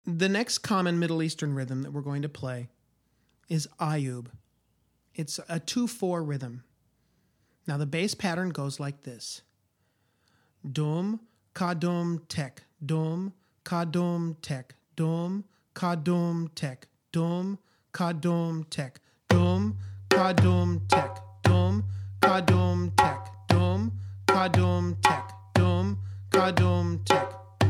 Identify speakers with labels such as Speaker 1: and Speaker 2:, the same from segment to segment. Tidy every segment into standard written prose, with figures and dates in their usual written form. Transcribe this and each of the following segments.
Speaker 1: The next common Middle Eastern rhythm that we're going to play is Ayub. It's a 2/4 rhythm. Now the bass pattern goes like this. Dum, ka-dum, tek, dum, ka-dum, tek, dum, ka-dum, tek, dum, ka-dum, tek, dum, ka-dum, tek, dum, ka-dum, tek, dum, ka-dum, tek, dum, ka-dum, tek.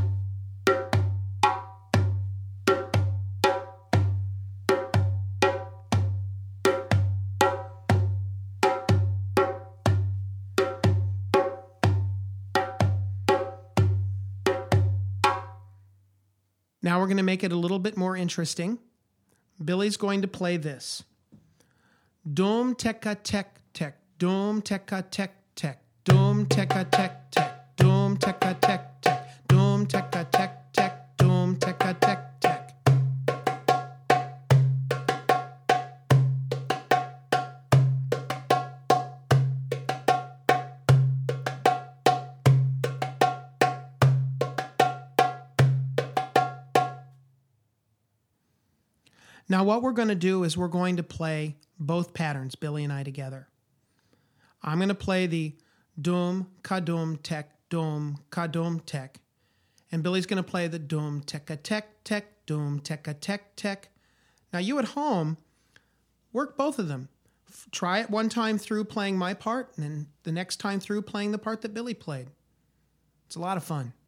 Speaker 1: Now we're going to make it a little bit more interesting. Billy's going to play this. Dum teka tek tek, dum teka tek tek, dum teka tek tek, dum teka tek tek, dum teka tek tek, dum teka tek tek. Now what we're going to do is we're going to play both patterns, Billy and I together. I'm going to play the dum, ka-dum, tek, dum, ka-dum, tek. And Billy's going to play the dum, teka, tek, tek, dum, teka, tek, tek. Now you at home, work both of them. Try it one time through playing my part, and then the next time through playing the part that Billy played. It's a lot of fun.